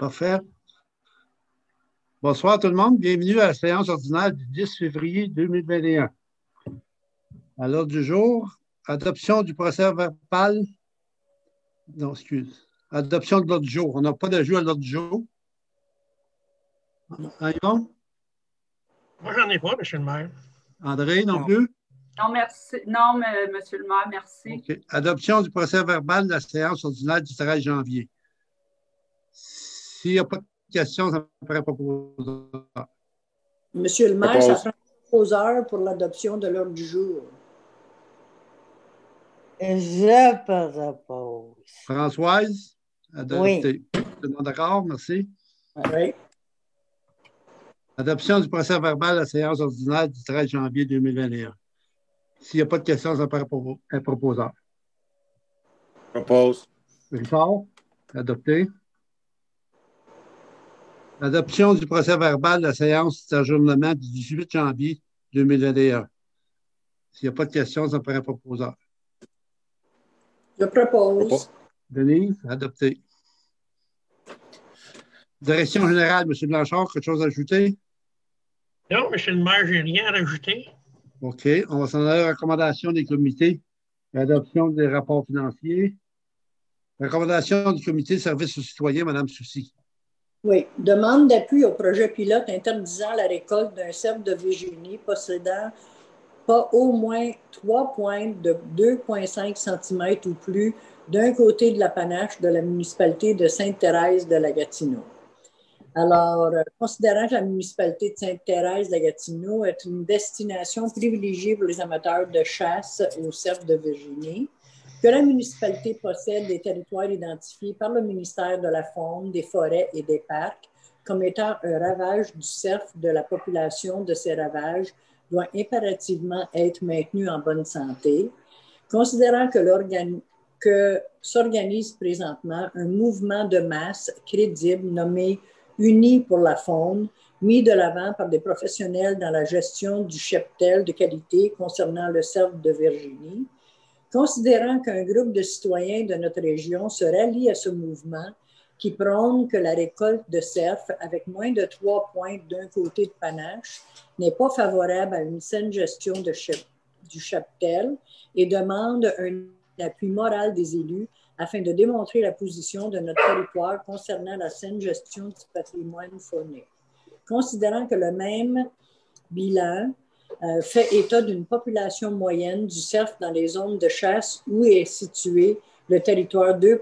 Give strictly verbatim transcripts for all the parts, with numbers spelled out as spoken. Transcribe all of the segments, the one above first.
Parfait. Bonsoir tout le monde. Bienvenue à la séance ordinaire du dix février deux mille vingt et un. À l'ordre du jour, adoption du procès-verbal. Non, excuse. Adoption de l'ordre du jour. On n'a pas d'ajout à l'ordre du jour. Ah, Yvon? Moi, j'en ai pas, M. le maire. André, non plus? Non, merci. Non, mais, M. le maire, merci. OK. Adoption du procès-verbal de la séance ordinaire du treize janvier. S'il n'y a pas de questions, ça me ferait proposeur. Monsieur le maire, ça prend proposeur pour l'adoption de l'ordre du jour. Je propose. Françoise? Adopté. Oui. Tout le monde d'accord? Merci. Oui. Adoption du procès-verbal de la séance ordinaire du treize janvier deux mille vingt et un. S'il n'y a pas de questions, ça me ferait un proposeur. Propose. Richard? Adopté. Adoption du procès-verbal de la séance d'ajournement du dix-huit janvier deux mille vingt et un. S'il n'y a pas de questions, ça me ferait un proposeur. Je propose. Denise? Adopté. Direction générale, M. Blanchard, quelque chose à ajouter? Non, M. le maire, je n'ai rien à rajouter. OK. On va s'en aller aux recommandations des comités. L'adoption des rapports financiers. Recommandation du comité de services aux citoyens, Mme Soucy. Oui. Demande d'appui au projet pilote interdisant la récolte d'un cerf de Virginie possédant pas au moins trois pointes de deux virgule cinq centimètres ou plus d'un côté de la panache de la municipalité de Sainte-Thérèse-de-la-Gatineau. Alors, euh, considérant que la municipalité de Sainte-Thérèse-de-la-Gatineau est une destination privilégiée pour les amateurs de chasse au cerf de Virginie, que la municipalité possède des territoires identifiés par le ministère de la Faune, des Forêts et des Parcs comme étant un ravage du cerf, de la population de ces ravages doit impérativement être maintenu en bonne santé, considérant que, que s'organise présentement un mouvement de masse crédible nommé Unis pour la faune, mis de l'avant par des professionnels dans la gestion du cheptel de qualité concernant le cerf de Virginie, considérant qu'un groupe de citoyens de notre région se rallie à ce mouvement qui prône que la récolte de cerfs avec moins de trois pointes d'un côté de panache n'est pas favorable à une saine gestion de chep- du cheptel et demande un appui moral des élus afin de démontrer la position de notre territoire concernant la saine gestion du patrimoine faunique. Considérant que le même bilan euh, fait état d'une population moyenne du cerf dans les zones de chasse où est situé le territoire deux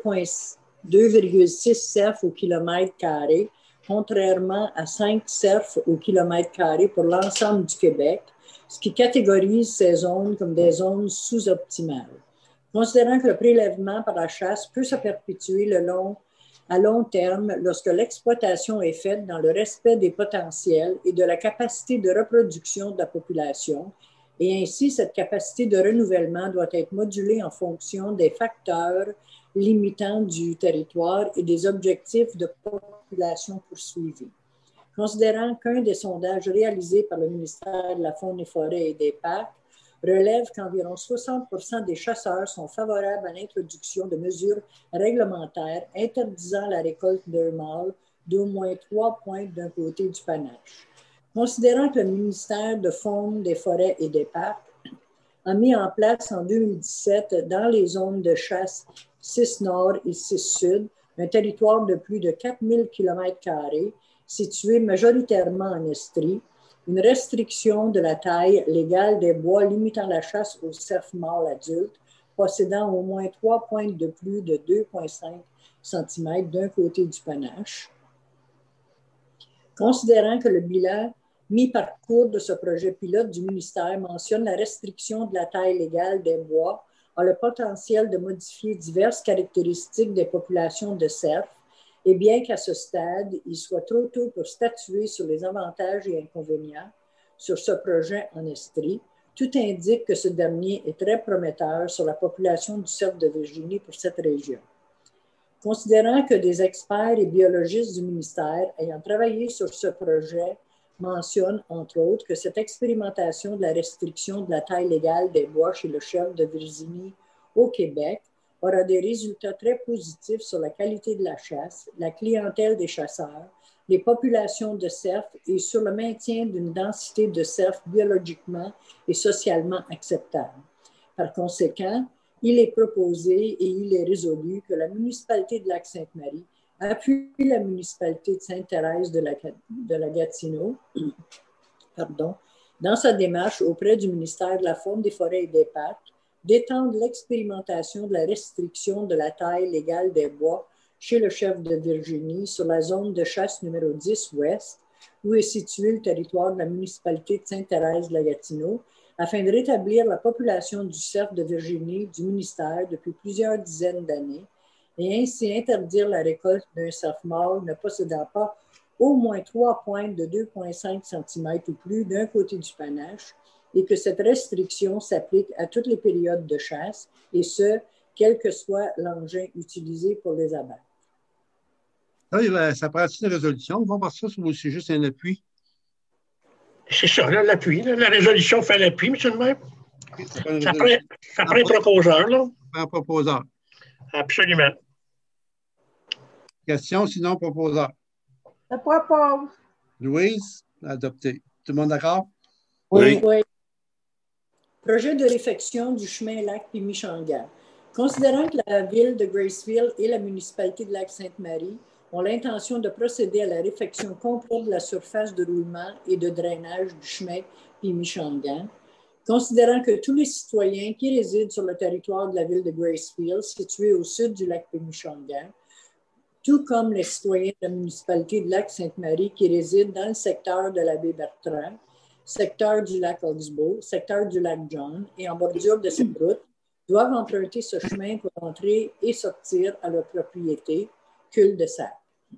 virgule six cerfs au kilomètre carré, contrairement à cinq cerfs au kilomètre carré pour l'ensemble du Québec, ce qui catégorise ces zones comme des zones sous-optimales. Considérant que le prélèvement par la chasse peut se perpétuer le long, à long terme lorsque l'exploitation est faite dans le respect des potentiels et de la capacité de reproduction de la population, et ainsi cette capacité de renouvellement doit être modulée en fonction des facteurs limitants du territoire et des objectifs de population poursuivis. Considérant qu'un des sondages réalisés par le ministère de la Faune et Forêts et des Parcs relève qu'environ soixante pour cent des chasseurs sont favorables à l'introduction de mesures réglementaires interdisant la récolte d'un mâle d'au moins trois pointes d'un côté du panache. Considérant que le ministère de Faune, des Forêts et des Parcs a mis en place en deux mille dix-sept dans les zones de chasse six Nord et six Sud un territoire de plus de quatre mille kilomètres carrés situé majoritairement en Estrie, une restriction de la taille légale des bois limitant la chasse aux cerfs mâles adultes possédant au moins trois pointes de plus de deux virgule cinq centimètres d'un côté du panache. Considérant que le bilan mis par cours de ce projet pilote du ministère mentionne la restriction de la taille légale des bois a le potentiel de modifier diverses caractéristiques des populations de cerfs, et bien qu'à ce stade, il soit trop tôt pour statuer sur les avantages et inconvénients sur ce projet en Estrie, tout indique que ce dernier est très prometteur sur la population du cerf de Virginie pour cette région. Considérant que des experts et biologistes du ministère ayant travaillé sur ce projet mentionnent, entre autres, que cette expérimentation de la restriction de la taille légale des bois chez le cerf de Virginie au Québec aura des résultats très positifs sur la qualité de la chasse, la clientèle des chasseurs, les populations de cerfs et sur le maintien d'une densité de cerfs biologiquement et socialement acceptable. Par conséquent, il est proposé et il est résolu que la municipalité de Lac-Sainte-Marie appuie la municipalité de Sainte-Thérèse de la, de la Gatineau pardon, dans sa démarche auprès du ministère de la Faune, des Forêts et des Parcs d'étendre l'expérimentation de la restriction de la taille légale des bois chez le chef de Virginie sur la zone de chasse numéro dix ouest, où est situé le territoire de la municipalité de Sainte-Thérèse de la Gatineau, afin de rétablir la population du cerf de Virginie du ministère depuis plusieurs dizaines d'années et ainsi interdire la récolte d'un cerf mâle ne possédant pas au moins trois pointes de deux virgule cinq centimètres ou plus d'un côté du panache et que cette restriction s'applique à toutes les périodes de chasse et ce, quel que soit l'engin utilisé pour les abattre. Ça, ça prend une résolution. On va voir ça ou c'est juste un appui? C'est ça, là, l'appui. Là, la résolution fait l'appui, M. le maire. Okay, ça prend, ça prend, ça prend un proposeur, là. Ça prend un proposeur. Absolument. Question, sinon proposeur. Je propose. Louise, adopté. Tout le monde d'accord? Oui. oui. Projet de réfection du chemin Lac-Pimichanga. Considérant que la ville de Gracefield et la municipalité de Lac-Sainte-Marie ont l'intention de procéder à la réfection complète de la surface de roulement et de drainage du chemin Pimichanga, considérant que tous les citoyens qui résident sur le territoire de la ville de Gracefield, situé au sud du lac Pimichanga, tout comme les citoyens de la municipalité de Lac-Sainte-Marie qui résident dans le secteur de la baie Bertrand, secteur du lac Oxbow, secteur du lac John et en bordure de cette route, doivent emprunter ce chemin pour entrer et sortir à leur propriété, cul-de-sac.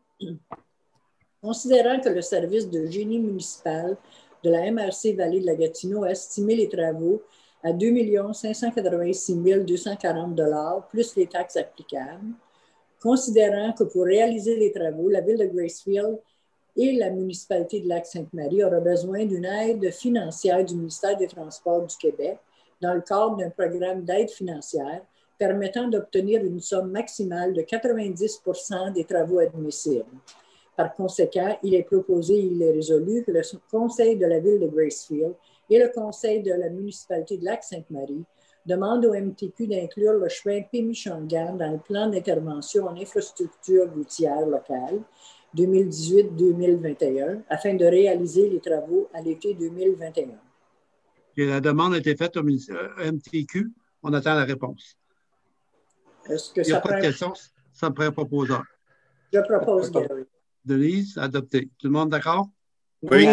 Considérant que le service de génie municipal de la M R C Vallée de la Gatineau a estimé les travaux à deux millions cinq cent quatre-vingt-six mille deux cent quarante dollars plus les taxes applicables, considérant que pour réaliser les travaux, la ville de Gracefield et la municipalité de Lac-Sainte-Marie aura besoin d'une aide financière du ministère des Transports du Québec dans le cadre d'un programme d'aide financière permettant d'obtenir une somme maximale de quatre-vingt-dix pour cent des travaux admissibles. Par conséquent, il est proposé et il est résolu que le Conseil de la ville de Gracefield et le Conseil de la municipalité de Lac-Sainte-Marie demandent au M T Q d'inclure le chemin Pimichanga dans le plan d'intervention en infrastructure routière locale deux mille dix-huit deux mille vingt et un afin de réaliser les travaux à l'été deux mille vingt et un. Et la demande a été faite au M T Q. On attend la réponse. Est-ce que Il n'y a ça pas prend... de questions? Ça me prend un proposeur. Je propose, Gary. Denise, adopté. Tout le monde d'accord? Oui.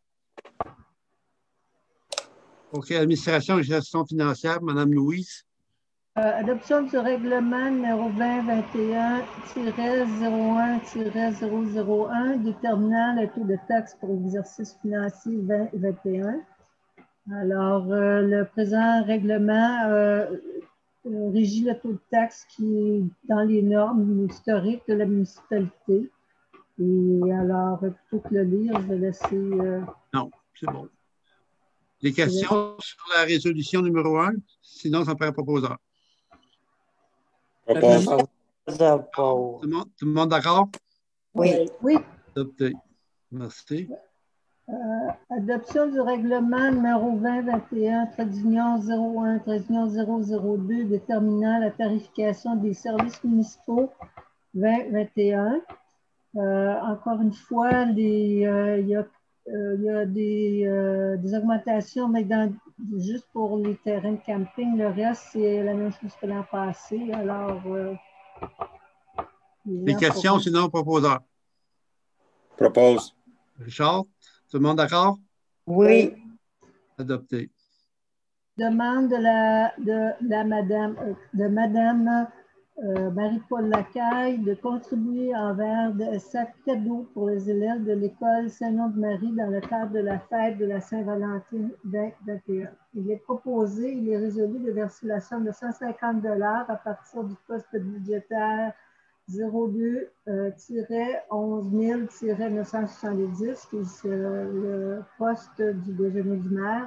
OK, administration et gestion financière, Mme Louise. Euh, adoption du règlement numéro vingt vingt et un zéro un zéro zéro un déterminant le taux de taxe pour l'exercice financier vingt vingt et un. Alors, euh, le présent règlement euh, euh, régit le taux de taxe qui est dans les normes historiques de la municipalité. Et alors, plutôt que le lire, je vais laisser... Euh, non, c'est bon. Des questions sur la résolution numéro un? Sinon, ça prend un proposeur. Propose. Tout le monde, tout le monde d'accord? Oui. Oui. Adopté. Merci. Euh, adoption du règlement numéro vingt vingt et un zéro un zéro zéro deux déterminant la tarification des services municipaux vingt vingt et un. Euh, encore une fois, les, euh, il y a, euh, il y a des, euh, des augmentations, mais dans, juste pour les terrains de camping. Le reste, c'est la même chose que l'an passé. Alors, euh, des questions, pour... sinon, proposeur. Propose. Richard, tout le monde d'accord? Oui. Adopté. Demande de la, de la madame, de madame euh, Marie-Paul Lacaille de contribuer envers des sacs cadeaux pour les élèves de l'école Saint-Nom-de-Marie dans le cadre de la fête de la Saint-Valentin vingt vingt et un. Il est proposé, il est résolu de verser la somme de cent cinquante dollars à partir du poste budgétaire zéro deux onze mille neuf cent soixante-dix, qui est le poste du déjeuner du maire,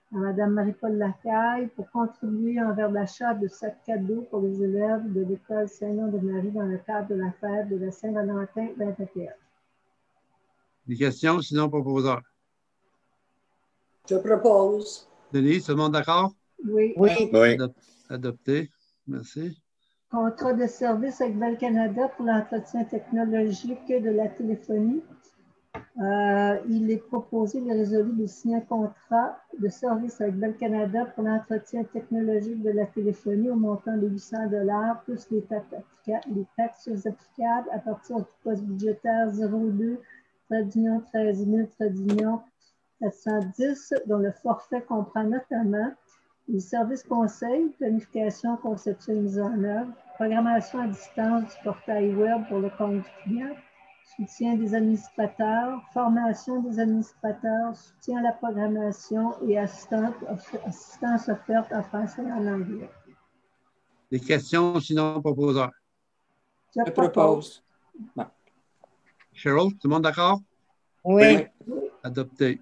à Mme Marie-Paul Lacaille pour contribuer envers l'achat de sacs cadeaux pour les élèves de l'école Saint-Nom-de-Marie dans le cadre de la fête de la Saint-Valentin vingt vingt et un. Des questions, sinon proposeur. Je propose. Denise, tout le monde d'accord? Oui. Oui. Oui. Adop- Adopté. Merci. Contrat de service avec Bell Canada pour l'entretien technologique de la téléphonie. Euh, il est proposé, il est résolu de signer un contrat de service avec Bell Canada pour l'entretien technologique de la téléphonie au montant de huit cents dollars plus les taxes, les taxes applicables à partir du poste budgétaire zéro deux treize mille sept cent dix, dont le forfait comprend notamment les services conseils, planification, conception et mise en œuvre, programmation à distance du portail web pour le compte du client, soutien des administrateurs, formation des administrateurs, soutien à la programmation et assistance, assistance offerte en français et en anglais. Des questions, sinon proposeur. Je Je propose. Bon. Cheryl, tout le monde d'accord? Oui. Adopté.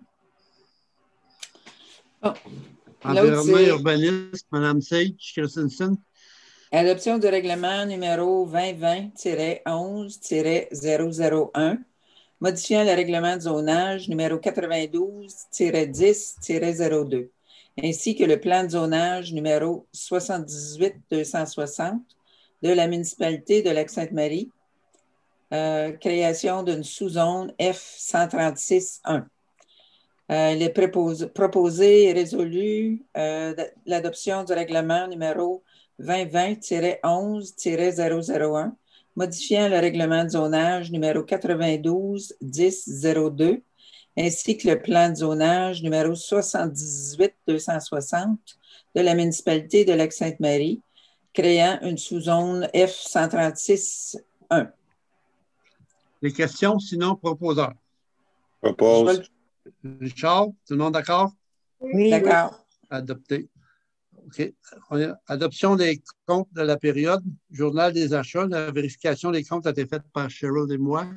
Bon. Environnement c'est- urbanisme, Mme Sage Christensen. Adoption du règlement numéro vingt vingt onze zéro zéro un, modifiant le règlement de zonage numéro quatre-vingt-douze dix zéro deux, ainsi que le plan de zonage numéro soixante-dix-huit deux cent soixante de la municipalité de Lac-Sainte-Marie, euh, création d'une sous-zone F cent trente-six un. Euh, il est proposé, proposé et résolu euh, l'adoption du règlement numéro vingt vingt onze zéro zéro un, modifiant le règlement de zonage numéro quatre-vingt-douze dix zéro deux, ainsi que le plan de zonage numéro soixante-dix-huit deux cent soixante de la municipalité de Lac-Sainte-Marie, créant une sous-zone F cent trente-six un. Des questions, sinon proposeur. Propose. Richard, tout le monde d'accord? Oui. D'accord. Adopté. OK. Adoption des comptes de la période, journal des achats. La vérification des comptes a été faite par Cheryl et moi.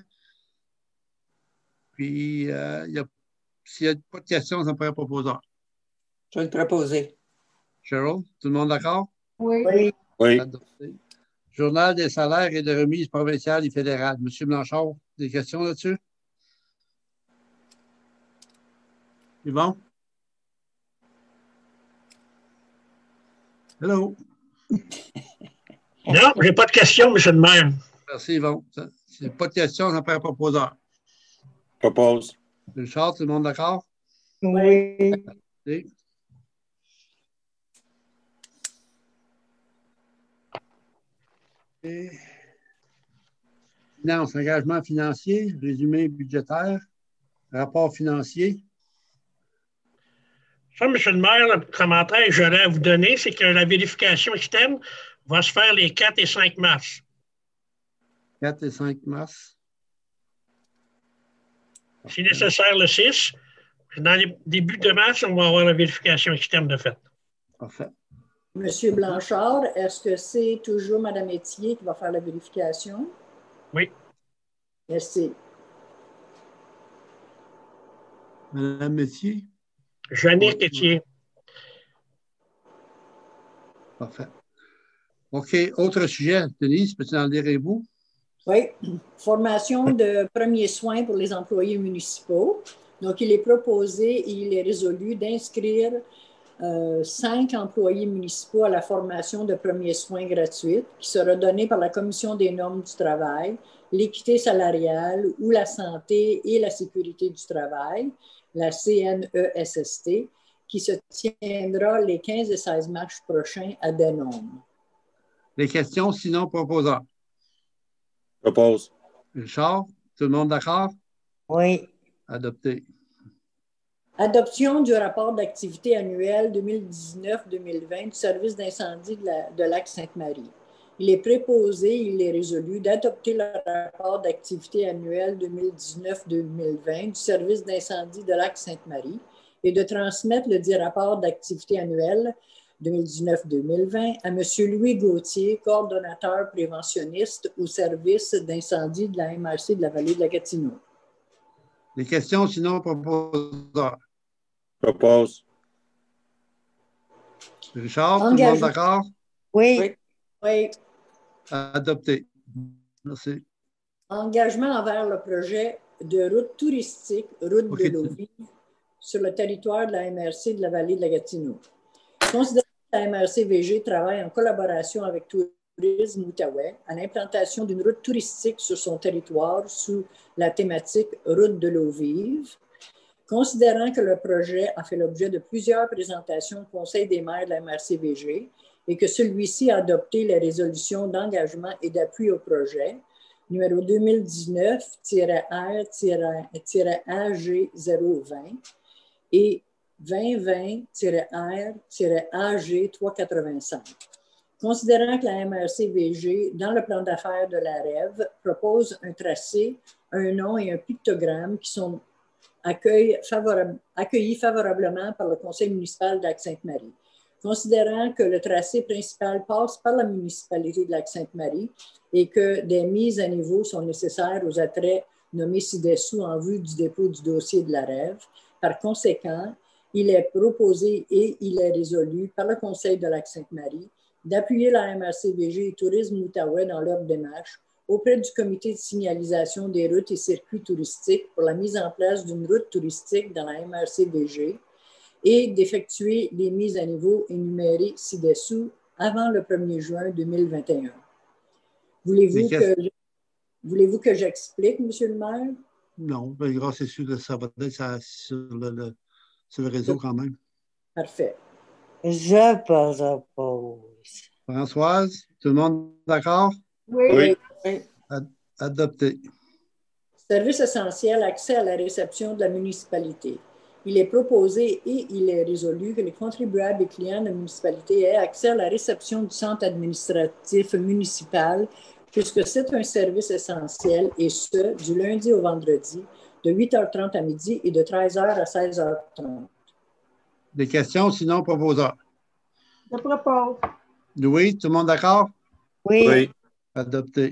Puis, euh, il y a, s'il n'y a pas de questions, ça me paraît proposeur. Je vais le proposer. Cheryl, tout le monde d'accord? Oui. Oui. Oui. Adopté. Journal des salaires et de remises provinciales et fédérales. Monsieur Blanchard, des questions là-dessus? Yvon? Hello? Non, j'ai pas de questions, monsieur le maire. Merci, Yvon. S'il n'y a pas de questions, ça me paraît proposeur. Propose. Richard, tout le monde d'accord? Oui. Oui. Et... Finance, engagement financier, résumé budgétaire, rapport financier. Ça, monsieur le maire, le commentaire que j'aurais à vous donner, c'est que la vérification externe va se faire les quatre et cinq mars. quatre et cinq mars. Si nécessaire, le six. Dans les débuts de mars, on va avoir la vérification externe de fait. Parfait. Monsieur Blanchard, est-ce que c'est toujours Mme Etier qui va faire la vérification? Oui. Merci. Madame Messier? Jannick Oui. Etier. Parfait. OK. Autre sujet. Denise, peux-tu en dire un bout? Oui. Formation de premiers soins pour les employés municipaux. Donc, il est proposé et il est résolu d'inscrire euh, cinq employés municipaux à la formation de premiers soins gratuite qui sera donnée par la Commission des normes du travail, l'équité salariale ou la santé et la sécurité du travail, la C N E S S T, qui se tiendra les quinze et seize mars prochains à Denôme. Les questions, sinon proposeur. Propose. Richard, tout le monde d'accord? Oui. Adopté. Adoption du rapport d'activité annuel deux mille dix-neuf deux mille vingt du service d'incendie de, la, de Lac-Sainte-Marie. Il est préposé, il est résolu d'adopter le rapport d'activité annuel deux mille dix-neuf deux mille vingt du service d'incendie de Lac-Sainte-Marie et de transmettre le dit rapport d'activité annuel deux mille dix-neuf deux mille vingt à M. Louis Gauthier, coordonnateur préventionniste au service d'incendie de la M R C de la vallée de la Gatineau. Les questions, sinon proposeur. Propose. Richard, tout le monde d'accord? Oui. Oui. Adopté. Merci. Engagement envers le projet de route touristique, route okay. de l'eau vive, sur le territoire de la M R C de la vallée de la Gatineau. Considérant que la M R C V G travaille en collaboration avec Tourisme Outaouais à l'implantation d'une route touristique sur son territoire sous la thématique route de l'eau vive, considérant que le projet a fait l'objet de plusieurs présentations au Conseil des maires de la M R C V G et que celui-ci a adopté les résolutions d'engagement et d'appui au projet, numéro deux mille dix-neuf R A G zéro vingt et vingt vingt R A G trois cent quatre-vingt-cinq. Considérant que la M R C V G, dans le plan d'affaires de la R E V, propose un tracé, un nom et un pictogramme qui sont accueillis, favorable, accueillis favorablement par le Conseil municipal de Lac-Sainte-Marie. Considérant que le tracé principal passe par la municipalité de Lac-Sainte-Marie et que des mises à niveau sont nécessaires aux attraits nommés ci-dessous en vue du dépôt du dossier de la R E V, par conséquent, il est proposé et il est résolu par le Conseil de Lac-Sainte-Marie d'appuyer la M R C V G et Tourisme Outaouais dans leur démarche auprès du comité de signalisation des routes et circuits touristiques pour la mise en place d'une route touristique dans la M R C V G et d'effectuer les mises à niveau énumérées ci-dessous avant le premier juin deux mille vingt et un. Voulez-vous que, voulez-vous que j'explique, M. le maire? Non, mais grâce c'est sûr que ça va être ça, sur, le, le, sur le réseau quand même. Parfait. Je propose. Françoise, tout le monde d'accord? Oui. Oui. Ad, adopté. Service essentiel, accès à la réception de la municipalité. Il est proposé et il est résolu que les contribuables et clients de la municipalité aient accès à la réception du centre administratif municipal puisque c'est un service essentiel et ce, du lundi au vendredi, de huit heures trente à midi et de treize heures à seize heures trente. Des questions, sinon proposeurs? Je propose. Louis, tout le monde d'accord? Oui. Oui. Adopté.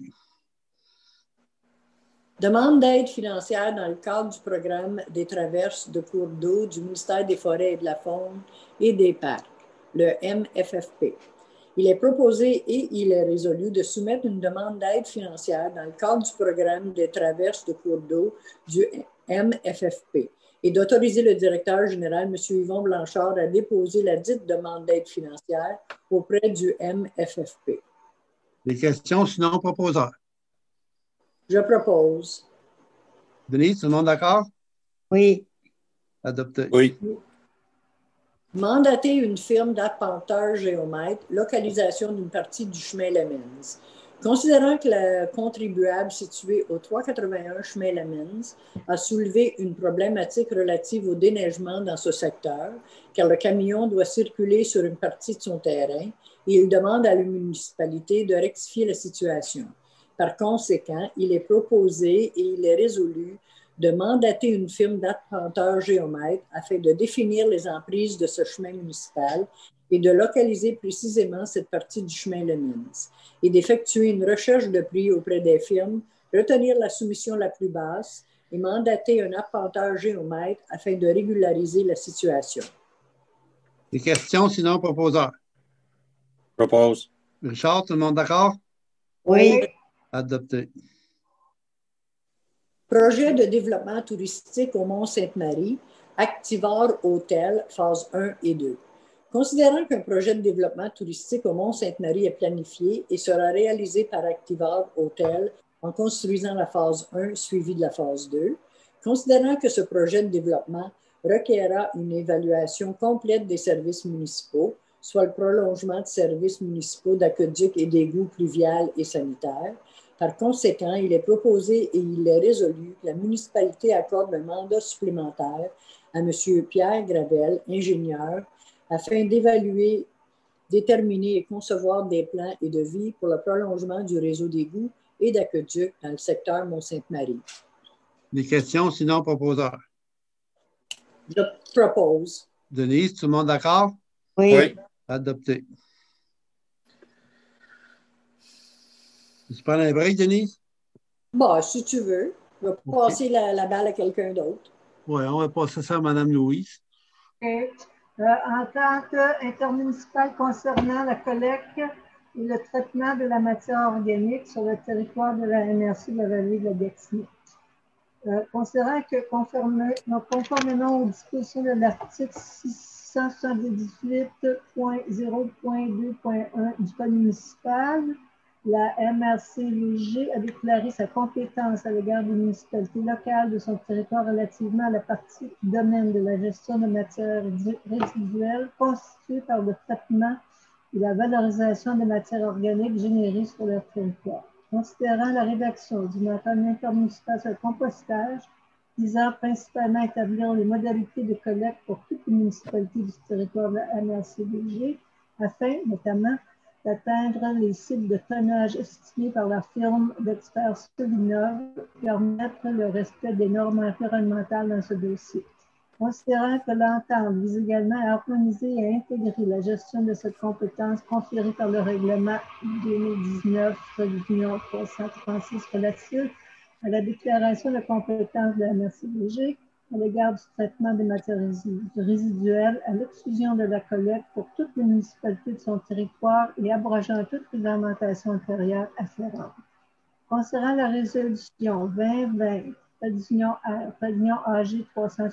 Demande d'aide financière dans le cadre du programme des traverses de cours d'eau du ministère des Forêts et de la Faune et des Parcs, le M F F P. Il est proposé et il est résolu de soumettre une demande d'aide financière dans le cadre du programme des traverses de cours d'eau du M F F P et d'autoriser le directeur général, M. Yvon Blanchard, à déposer la dite demande d'aide financière auprès du M F F P. Des questions, sinon proposeurs? Je propose. Denise, tout le monde d'accord? Oui. Adopté. Oui. Mandater une firme d'arpenteur géomètre, localisation d'une partie du chemin Lemens. Considérant que le contribuable situé au trois cent quatre-vingt-un chemin Lemens a soulevé une problématique relative au déneigement dans ce secteur, car le camion doit circuler sur une partie de son terrain et il demande à la municipalité de rectifier la situation. Par conséquent, il est proposé et il est résolu de mandater une firme d'arpenteur géomètre afin de définir les emprises de ce chemin municipal et de localiser précisément cette partie du chemin Lemens et d'effectuer une recherche de prix auprès des firmes, retenir la soumission la plus basse et mandater un arpenteur géomètre afin de régulariser la situation. Des questions, sinon proposeurs? Propose. Richard, tout le monde d'accord? Oui. Adopté. Projet de développement touristique au Mont-Sainte-Marie, Activor Hôtel, phase un et deux. Considérant qu'un projet de développement touristique au Mont-Sainte-Marie est planifié et sera réalisé par Activor Hôtel en construisant la phase un suivie de la phase deux, considérant que ce projet de développement requerra une évaluation complète des services municipaux, soit le prolongement de services municipaux d'aqueduc et d'égouts pluvial et sanitaires. Par conséquent, il est proposé et il est résolu que la municipalité accorde un mandat supplémentaire à M. Pierre Gravel, ingénieur, afin d'évaluer, déterminer et concevoir des plans et devis pour le prolongement du réseau d'égouts et d'aqueducs dans le secteur Mont-Sainte-Marie. Des questions, sinon proposeurs? Je propose. Denise, tout le monde d'accord? Oui. Oui. Adopté. Tu prends un break, Denise? Bon, si tu veux. Je vais Okay. passer la, la balle à quelqu'un d'autre. Oui, on va passer ça à Mme Louise. Okay. Euh, entente intermunicipale concernant la collecte et le traitement de la matière organique sur le territoire de la M R C de la vallée de la Gatineau. Euh, considérant que conforme, conformément aux dispositions de l'article six cent soixante-dix-huit point zéro point deux point un du Code municipal, la M R C V G a déclaré sa compétence à l'égard des municipalités locales de son territoire relativement à la partie du domaine de la gestion de matières résiduelles constituée par le traitement et la valorisation des matières organiques générées sur leur territoire. Considérant la rédaction d'une entente intermunicipale sur le compostage, visant principalement à établir les modalités de collecte pour toutes les municipalités du territoire de la M R C V G, afin notamment d'atteindre les cibles de tonnage estimés par la firme d'experts Solinov et permettre le respect des normes environnementales dans ce dossier. Considérant que l'entente vise également à harmoniser et à intégrer la gestion de cette compétence conférée par le règlement deux mille dix-neuf trois cent trente-six relatif à la déclaration de compétence de la M R C V G à l'égard du traitement des matières résiduelles à l'exclusion de la collecte pour toutes les municipalités de son territoire et abrogeant toute réglementation antérieure afférente. Concernant la résolution vingt vingt, Pavillon A G trois cent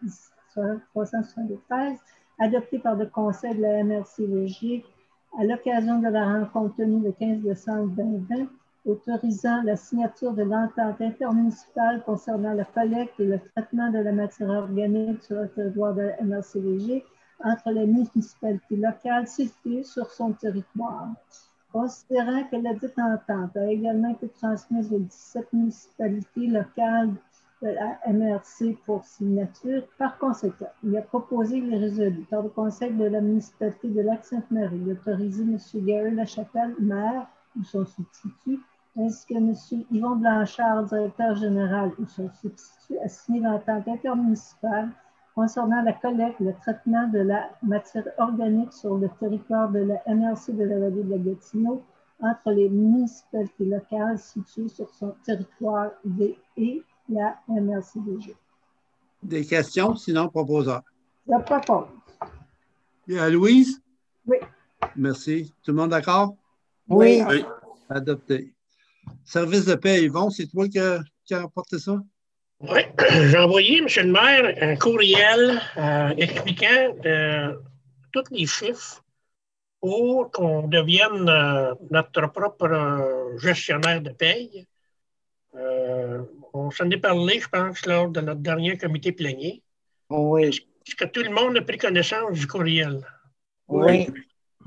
soixante-treize, adoptée par le Conseil de la M R C V G à l'occasion de la rencontre tenue le quinze décembre deux mille vingt, autorisant la signature de l'entente intermunicipale concernant la collecte et le traitement de la matière organique sur le territoire de la M R C V G entre les municipalités locales situées sur son territoire. Considérant que la dite entente a également été transmise aux dix-sept municipalités locales de la M R C pour signature, par conséquent, il a proposé les résolus par le Conseil de la municipalité de Lac-Sainte-Marie d'autoriser M. Gary Lachapelle, maire ou son substitut, ainsi que M. Yvon Blanchard, directeur général ou son substitut, à signer l'entente intermunicipale concernant la collecte et le traitement de la matière organique sur le territoire de la M R C de la vallée de la Gatineau entre les municipalités locales situées sur son territoire et la M R C V G. Des questions, sinon proposeur. Je propose. Euh, Louise? Oui. Merci. Tout le monde d'accord? Oui. Oui. Adopté. Service de paie, Yvon, c'est toi qui as, qui as apporté ça? Oui, j'ai envoyé, M. le maire, un courriel euh, expliquant euh, tous les chiffres pour qu'on devienne euh, notre propre euh, gestionnaire de paye. Euh, on s'en est parlé, je pense, lors de notre dernier comité plénier. Oui. Est-ce que tout le monde a pris connaissance du courriel? Oui. Je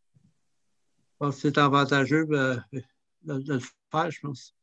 pense que c'est avantageux euh, de, de le faire, je pense.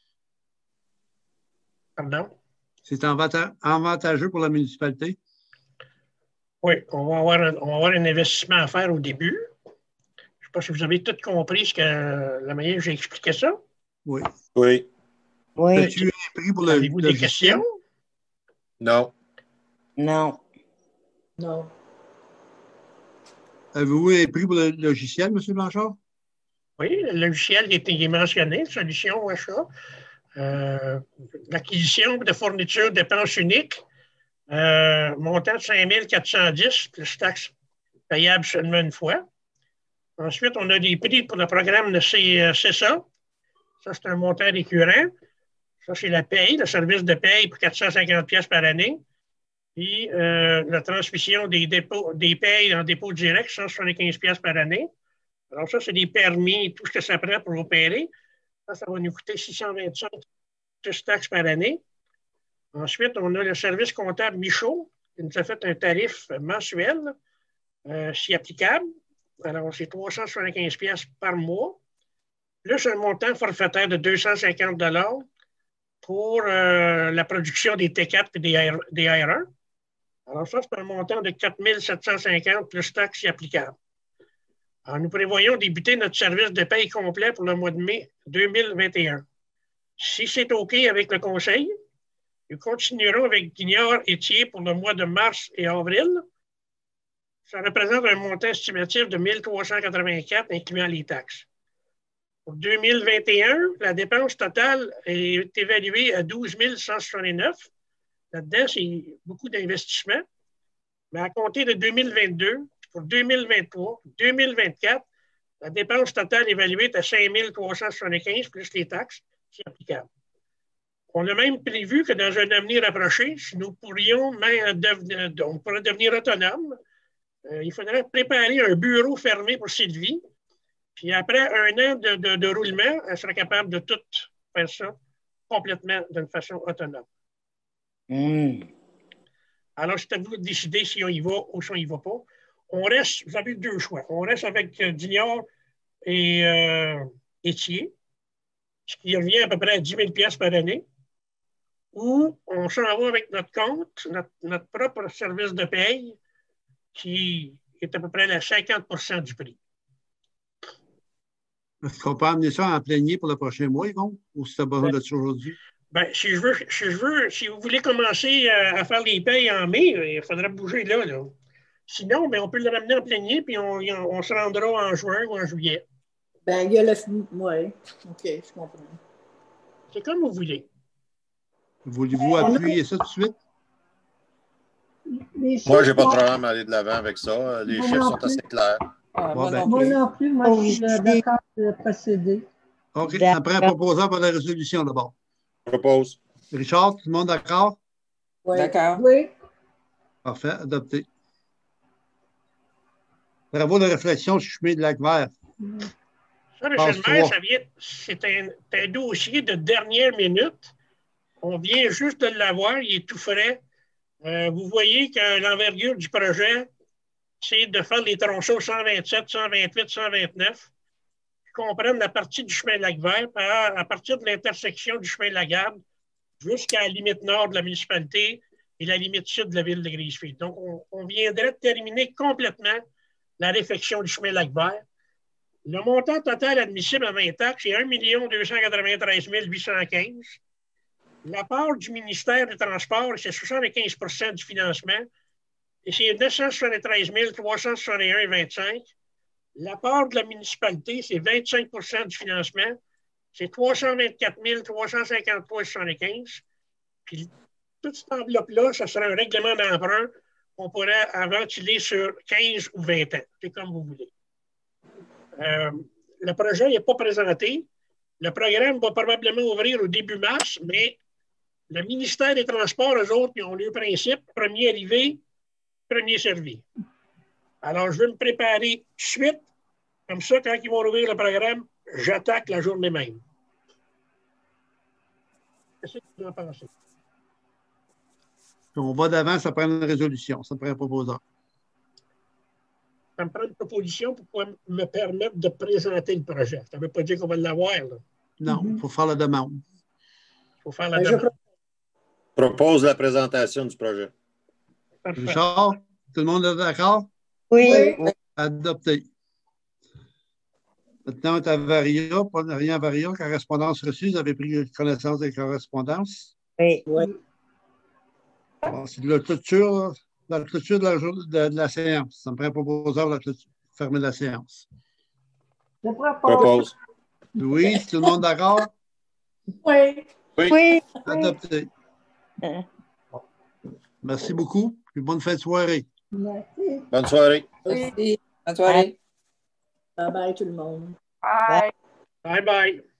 Pardon? C'est avantageux pour la municipalité? Oui, on va, avoir un, on va avoir un investissement à faire au début. Je ne sais pas si vous avez tout compris ce que, la manière dont j'ai expliqué ça. Oui. Oui. Oui. As-tu un prix pour le Avez-vous des logiciel? questions? Non. Non. Non. Avez-vous un prix pour le logiciel, M. Blanchard? Oui, le logiciel qui est, qui est mentionné, solution achat. Euh, L'acquisition de fournitures dépenses uniques, euh, montant de cinq mille quatre cent dix, plus taxes payables seulement une fois. Ensuite, on a des prix pour le programme de C S A. Ça, c'est un montant récurrent. Ça, c'est la paye, le service de paye pour quatre cent cinquante pièces par année. Puis euh, la transmission des dépôts, des payes en dépôt direct, cent soixante-quinze pièces par année. Alors ça, c'est des permis et tout ce que ça prend pour opérer. Ça, ça va nous coûter six cent vingt-cinq plus taxes par année. Ensuite, on a le service comptable Michaud, qui nous a fait un tarif mensuel, euh, si applicable. Alors, c'est trois cent soixante-quinze pièces par mois, plus un montant forfaitaire de deux cent cinquante dollars pour euh, la production des T quatre et des, R, des R un. Alors, ça, c'est un montant de quatre mille sept cent cinquante plus taxes si applicable. Alors, nous prévoyons débuter notre service de paye complet pour le mois de mai deux mille vingt et un. Si c'est OK avec le Conseil, nous continuerons avec Guignard et Thiers pour le mois de mars et avril. Ça représente un montant estimatif de mille trois cent quatre-vingt-quatre, incluant les taxes. Pour deux mille vingt et un, la dépense totale est évaluée à douze mille cent soixante-neuf. Là-dedans, c'est beaucoup d'investissements. Mais à compter de deux mille vingt-deux, pour deux mille vingt-trois, deux mille vingt-quatre, la dépense totale évaluée est à cinq mille trois cent soixante-quinze plus les taxes, c'est applicable. On a même prévu que dans un avenir approché, si nous pourrions même devenir, on pourrait devenir autonome, euh, il faudrait préparer un bureau fermé pour Sylvie. Puis après un an de, de, de roulement, elle serait capable de tout faire ça complètement d'une façon autonome. Mm. Alors, c'est à vous de décider si on y va ou si on n'y va pas. On reste, vous avez deux choix. On reste avec euh, Dignard et euh, Étier, ce qui revient à peu près à dix mille dollars par année, ou on s'en va avec notre compte, notre, notre propre service de paye, qui est à peu près à cinquante pour cent du prix. Est-ce qu'on peut amener ça en plénier pour le prochain mois, Yvon? Ou si tu as besoin de ça aujourd'hui? Ben, si je veux, si je veux, si vous voulez commencer à, à faire les payes en mai, il faudra bouger là. là. Sinon, ben, on peut le ramener en plénier, puis on, on, on se rendra en juin ou en juillet. Ben, il y a le. Oui, OK, je comprends. C'est comme vous voulez. Voulez-vous appuyer ça tout de suite? Les Moi, chiffres j'ai pas de sont- problème à aller de l'avant avec ça. Les Moi chiffres non sont plus. assez clairs. Ah, Bon, moi ben. non Moi plus. non plus, moi, je suis euh, d'accord de procéder. OK. D'accord. Après, un proposant pour la résolution d'abord. Propose. Richard, tout le monde d'accord? Oui. D'accord. Oui, Parfait, adopté. Travaux de réflexion sur chemin de Lac-Vert. Ça, M. Passe le maire, trois. ça vient, c'est un, un dossier de dernière minute. On vient juste de l'avoir, il est tout frais. Euh, vous voyez que l'envergure du projet, c'est de faire les tronçons cent vingt-sept, cent vingt-huit, cent vingt-neuf, qui comprennent la partie du chemin Lac-Vert, à, à partir de l'intersection du chemin Lagarde jusqu'à la limite nord de la municipalité et la limite sud de la ville de Grisefield. Donc, on, on viendrait de terminer complètement la réfection du chemin Lac-Vert. Le montant total admissible à vingt taxes est un million deux cent quatre-vingt-treize mille huit cent quinze. La part du ministère des Transports, c'est soixante-quinze pour cent du financement et c'est neuf cent soixante-treize mille trois cent soixante et un virgule vingt-cinq. La part de la municipalité, c'est vingt-cinq pour cent du financement, c'est trois cent vingt-quatre mille trois cent cinquante-trois virgule soixante-quinze. Puis toute cette enveloppe-là, ça sera un règlement d'emprunt qu'on pourrait ventiler sur quinze ou vingt ans. C'est comme vous voulez. Euh, le projet n'est pas présenté. Le programme va probablement ouvrir au début mars, mais le ministère des Transports, eux autres, ils ont le principe premier arrivé, premier servi. Alors, je vais me préparer tout de suite. Comme ça, quand ils vont ouvrir le programme, j'attaque la journée même. Qu'est-ce que vous en pensez? On va d'avant, ça prend une résolution. Ça prend un proposant. Ça me prend une proposition pour pouvoir me permettre de présenter le projet. Ça ne veut pas dire qu'on va l'avoir. Là. Non, il faut faire la demande. Il faut faire la Ben, je demande. Propose la présentation du projet. Parfait. Richard, tout le monde est d'accord? Oui. Adopté. Maintenant, on est à Varia, pas rien à Varia, correspondance reçue. Vous avez pris connaissance des correspondances. Oui. Oui. Bon, c'est de la clôture, la clôture de la, jour- de, de la séance. Ça me prend un proposeur de la clôture, fermer la séance. je propose. Propose. Oui, tout le monde d'accord? Oui. Oui. Oui. Adopté. Euh. Merci beaucoup. Et bonne fin de soirée. Merci. Bonne soirée. Merci. Bonne soirée. Bye bye tout le monde. Bye. Bye bye.